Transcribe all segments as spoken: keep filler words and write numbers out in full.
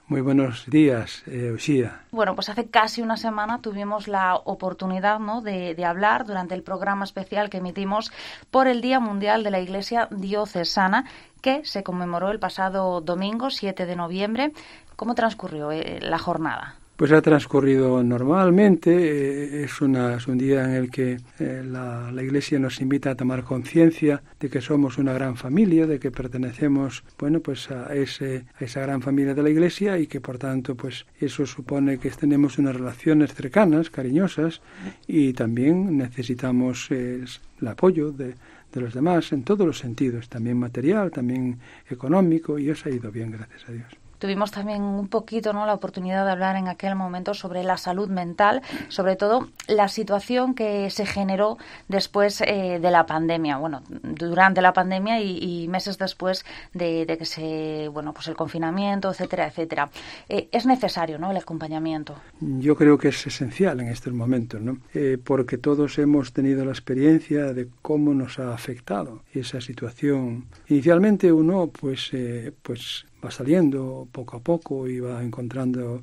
Muy buenos días, eh, Uxía. Bueno, pues hace casi una semana tuvimos la oportunidad, ¿no?, de, de hablar durante el programa especial que emitimos por el Día Mundial de la Iglesia Diocesana, que se conmemoró el pasado domingo, siete de noviembre. ¿Cómo transcurrió eh, la jornada? Pues ha transcurrido normalmente. Eh, es, una, es un día en el que eh, la, la Iglesia nos invita a tomar conciencia de que somos una gran familia, de que pertenecemos, bueno, pues a, ese, a esa gran familia de la Iglesia y que, por tanto, pues eso supone que tenemos unas relaciones cercanas, cariñosas, y también necesitamos eh, el apoyo de, de los demás en todos los sentidos, también material, también económico, y eso ha ido bien, gracias a Dios. Tuvimos también un poquito, ¿no?, la oportunidad de hablar en aquel momento sobre la salud mental, sobre todo la situación que se generó después eh, de la pandemia, bueno, durante la pandemia y, y meses después de, de que se, bueno, pues el confinamiento, etcétera, etcétera. Eh, es necesario, ¿no?, el acompañamiento. Yo creo que es esencial en estos momentos, ¿no? Eh, porque todos hemos tenido la experiencia de cómo nos ha afectado esa situación. Inicialmente uno, pues, eh, pues va saliendo poco a poco y va encontrando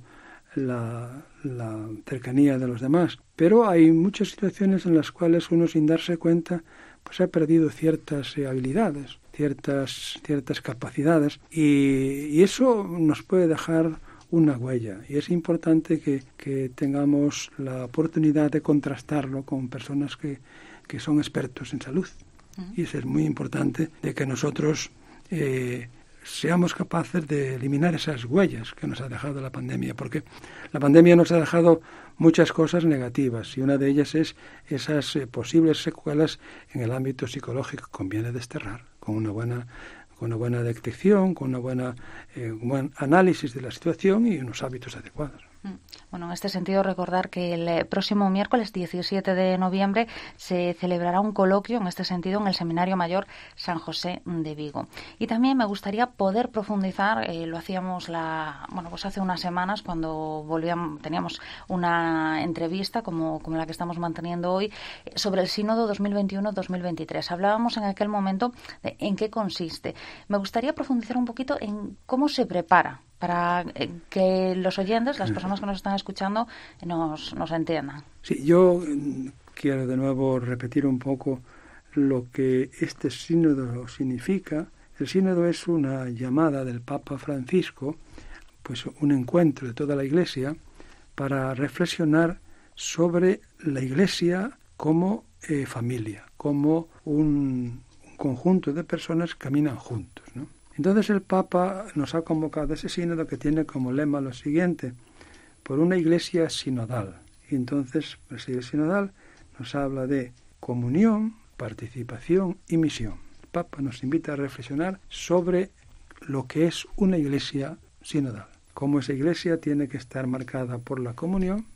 la, la cercanía de los demás. Pero hay muchas situaciones en las cuales uno, sin darse cuenta, pues ha perdido ciertas eh, habilidades, ciertas, ciertas capacidades, y, y eso nos puede dejar una huella. Y es importante que, que tengamos la oportunidad de contrastarlo con personas que, que son expertos en salud. Uh-huh. Y eso es muy importante, de que nosotros eh, seamos capaces de eliminar esas huellas que nos ha dejado la pandemia, porque la pandemia nos ha dejado muchas cosas negativas y una de ellas es esas eh, posibles secuelas en el ámbito psicológico. Conviene desterrar con una buena, con una buena detección, con una buena, eh, un buen análisis de la situación y unos hábitos adecuados. Bueno, en este sentido, recordar que el próximo miércoles diecisiete de noviembre se celebrará un coloquio en este sentido en el Seminario Mayor San José de Vigo. Y también me gustaría poder profundizar, eh, lo hacíamos la, bueno, pues hace unas semanas cuando volvíamos, teníamos una entrevista como, como la que estamos manteniendo hoy sobre el Sínodo dos mil veintiuno dos mil veintitrés. Hablábamos en aquel momento de en qué consiste. Me gustaría profundizar un poquito en cómo se prepara para que los oyentes, las personas que nos están escuchando, nos, nos entiendan. Sí, yo quiero de nuevo repetir un poco lo que este sínodo significa. El sínodo es una llamada del Papa Francisco, pues un encuentro de toda la Iglesia para reflexionar sobre la Iglesia como eh, familia, como un, un conjunto de personas que caminan juntos, ¿no? Entonces el Papa nos ha convocado a ese sínodo que tiene como lema lo siguiente: por una iglesia sinodal. Y entonces el siglo sinodal nos habla de comunión, participación y misión. El Papa nos invita a reflexionar sobre lo que es una iglesia sinodal. Cómo esa iglesia tiene que estar marcada por la comunión,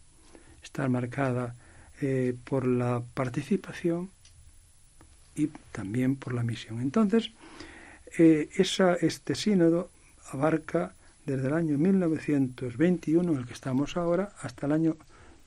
estar marcada eh, por la participación y también por la misión. Entonces, Eh, esa, este sínodo abarca desde el año mil novecientos veintiuno, en el que estamos ahora, hasta el año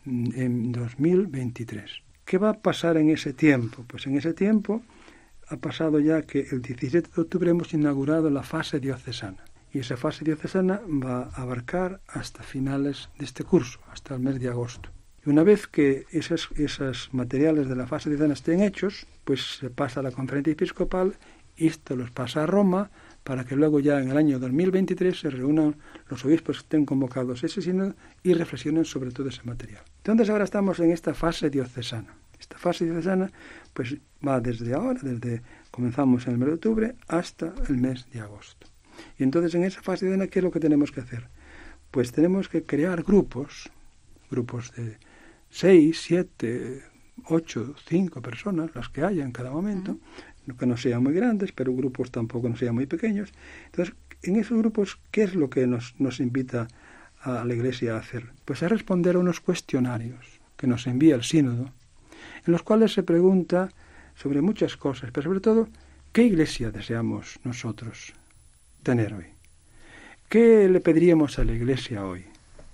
en dos mil veintitrés. ¿Qué va a pasar en ese tiempo? Pues en ese tiempo ha pasado ya que el diecisiete de octubre hemos inaugurado la fase diocesana. Y esa fase diocesana va a abarcar hasta finales de este curso, hasta el mes de agosto. Y una vez que esos, esos materiales de la fase diocesana estén hechos, pues se pasa a la conferencia episcopal. Y esto los pasa a Roma para que luego ya en el año dos mil veintitrés se reúnan los obispos que estén convocados a ese sínodo y reflexionen sobre todo ese material. Entonces ahora estamos en esta fase diocesana. Esta fase diocesana pues va desde ahora, desde comenzamos en el mes de octubre hasta el mes de agosto. Y entonces en esa fase diocesana, ¿qué es lo que tenemos que hacer? Pues tenemos que crear grupos, grupos de seis, siete, ocho, cinco personas, las que haya en cada momento, uh-huh. que no sean muy grandes, pero grupos tampoco no sean muy pequeños. Entonces, en esos grupos, ¿qué es lo que nos, nos invita a la Iglesia a hacer? Pues a responder a unos cuestionarios que nos envía el sínodo, en los cuales se pregunta sobre muchas cosas, pero sobre todo, ¿qué Iglesia deseamos nosotros tener hoy? ¿Qué le pediríamos a la Iglesia hoy?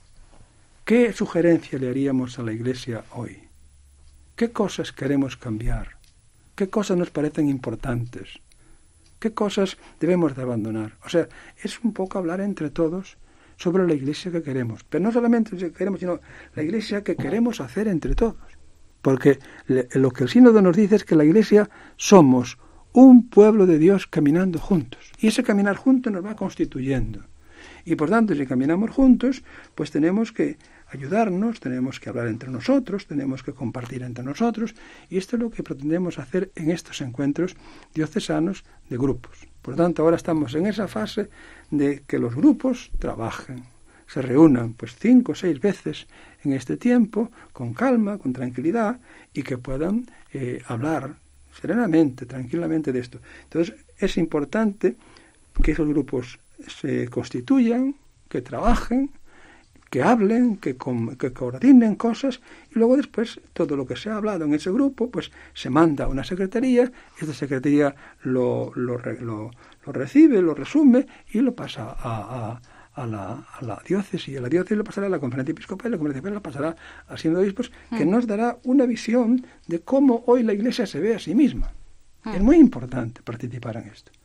¿Qué sugerencia le haríamos a la Iglesia hoy? ¿Qué cosas queremos cambiar? ¿Qué cosas nos parecen importantes? ¿Qué cosas debemos de abandonar? O sea, es un poco hablar entre todos sobre la Iglesia que queremos. Pero no solamente la que queremos, sino la Iglesia que queremos hacer entre todos. Porque le, lo que el sínodo nos dice es que la Iglesia somos un pueblo de Dios caminando juntos. Y ese caminar juntos nos va constituyendo. Y por tanto, si caminamos juntos, pues tenemos que ayudarnos, tenemos que hablar entre nosotros, tenemos que compartir entre nosotros, y esto es lo que pretendemos hacer en estos encuentros diocesanos de grupos. Por lo tanto, ahora estamos en esa fase de que los grupos trabajen, se reúnan pues cinco o seis veces en este tiempo, con calma, con tranquilidad, y que puedan eh, hablar serenamente, tranquilamente de esto. Entonces, es importante que esos grupos se constituyan, que trabajen, que hablen, que, com- que coordinen cosas, y luego después todo lo que se ha hablado en ese grupo pues se manda a una secretaría, esta secretaría lo, lo, re- lo, lo recibe, lo resume y lo pasa a, a, a, la, a la diócesis, y a la diócesis lo pasará a la conferencia episcopal, y la conferencia episcopal lo pasará al sínodo de obispos, que mm. nos dará una visión de cómo hoy la Iglesia se ve a sí misma. Mm. Es muy importante participar en esto.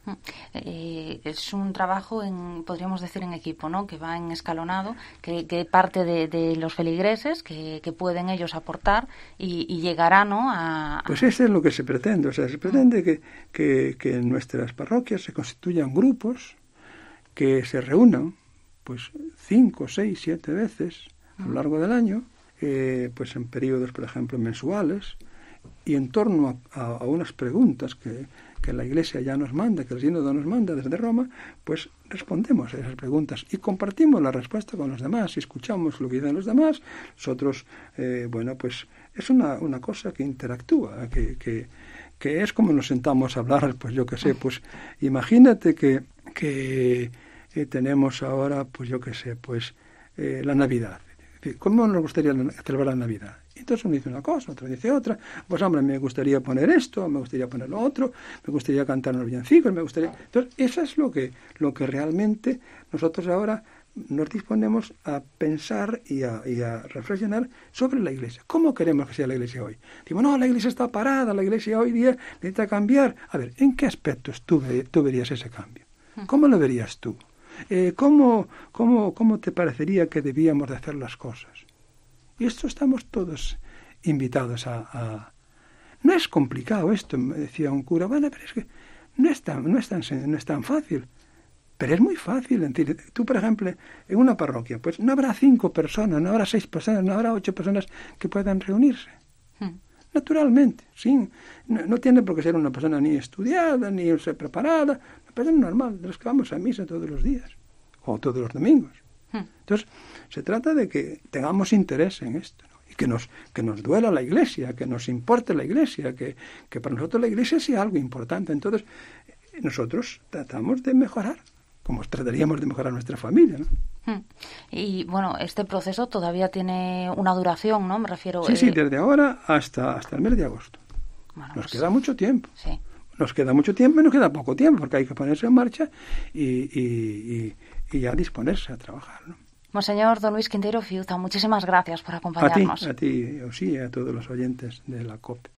Eh, es un trabajo, en, podríamos decir, en equipo, ¿no? Que va en escalonado, que, que parte de, de los feligreses, que, que pueden ellos aportar y, y llegará, ¿no? A, a... Pues eso es lo que se pretende. O sea, se pretende que, que, que en nuestras parroquias se constituyan grupos que se reúnan pues cinco, seis, siete veces a lo largo del año, eh, pues en periodos, por ejemplo, mensuales, y en torno a, a, a unas preguntas que, que la Iglesia ya nos manda, que el sínodo nos manda desde Roma, pues respondemos a esas preguntas y compartimos la respuesta con los demás, y escuchamos lo que dicen los demás. Nosotros, eh, bueno, pues es una, una cosa que interactúa, que, que, que es como nos sentamos a hablar, pues yo qué sé, pues imagínate que, que eh, tenemos ahora, pues yo qué sé, pues eh, la Navidad. ¿Cómo nos gustaría celebrar la Navidad? Entonces uno dice una cosa, otro dice otra. Pues hombre, me gustaría poner esto, me gustaría poner lo otro, me gustaría cantar unos villancicos, me gustaría... Entonces, eso es lo que, lo que realmente nosotros ahora nos disponemos a pensar y a, y a reflexionar sobre la Iglesia. ¿Cómo queremos que sea la Iglesia hoy? Digo, no, la Iglesia está parada, la Iglesia hoy día necesita cambiar. A ver, ¿en qué aspectos tú, tú verías ese cambio? ¿Cómo lo verías tú? Eh, ¿cómo, cómo, ¿Cómo te parecería que debíamos de hacer las cosas? Y esto estamos todos invitados a, a... No es complicado esto, me decía un cura. Bueno, pero es que no es tan, no es tan, no es tan fácil. Pero es muy fácil. Es decir, tú, por ejemplo, en una parroquia, pues no habrá cinco personas, no habrá seis personas, no habrá ocho personas que puedan reunirse. Hmm. Naturalmente, sí. No, no tiene por qué ser una persona ni estudiada, ni ser preparada. Una persona normal, de los que vamos a misa todos los días, o todos los domingos. Hmm. Entonces, se trata de que tengamos interés en esto, ¿no? Y que nos, que nos duela la Iglesia, que nos importe la Iglesia, que, que para nosotros la Iglesia sea algo importante. Entonces, nosotros tratamos de mejorar, como trataríamos de mejorar nuestra familia, ¿no? Hmm. Y bueno, este proceso todavía tiene una duración, ¿no? Me refiero... Sí, eh... sí, desde ahora hasta, hasta el mes de agosto. Bueno, nos pues, queda mucho tiempo. Sí. Nos queda mucho tiempo y nos queda poco tiempo, porque hay que ponerse en marcha y, y, y, y ya disponerse a trabajar, ¿no? Monseñor Don Luis Quintero Fiuza, muchísimas gracias por acompañarnos. A ti, a ti, sí, a todos los oyentes de la COPE.